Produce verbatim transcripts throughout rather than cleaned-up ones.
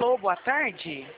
Alô, boa tarde.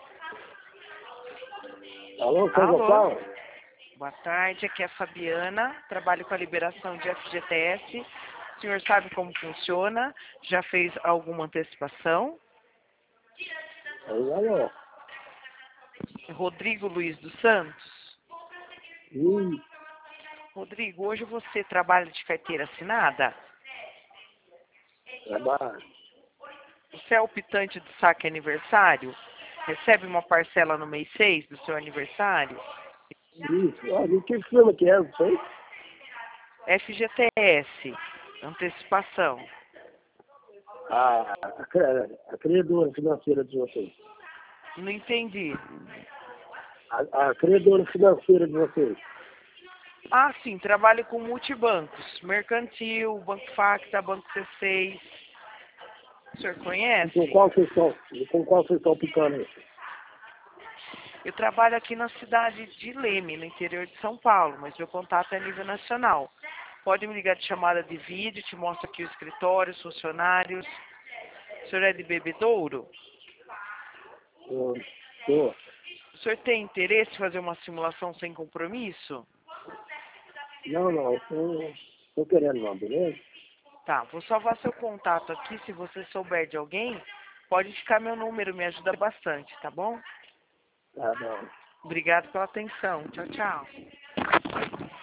Alô, São Alô. Paulo? Boa tarde, aqui é a Fabiana, trabalho com a liberação de F G T S. O senhor sabe como funciona? Já fez alguma antecipação? Aí, alô. Rodrigo Luiz dos Santos. Ih, Rodrigo, hoje você trabalha de carteira assinada? trabalho. Você é optante do saque aniversário? Recebe uma parcela no mês seis do seu aniversário? Isso. Olha, que firma que é, não sei? F G T S, antecipação. A, a, cre- a credora financeira de vocês. Não entendi. A, a credora financeira de vocês. Ah, sim, trabalho com multibancos. Mercantil, Banco Facta, Banco C seis. O senhor E conhece? com qual vocês estão? E com qual vocês estão picando aí? Eu trabalho aqui na cidade de Leme, no interior de São Paulo, mas meu contato é a nível nacional. Pode me ligar de chamada de vídeo, te mostro aqui o escritório, os funcionários. O senhor é de Bebedouro? Eu tô. O senhor tem interesse em fazer uma simulação sem compromisso? Não, não, eu tô, tô querendo não, beleza? Tá, vou salvar seu contato aqui. Se você souber de alguém, pode ficar meu número, me ajuda bastante, tá bom? Tá bom. Obrigado pela atenção. Tchau, tchau.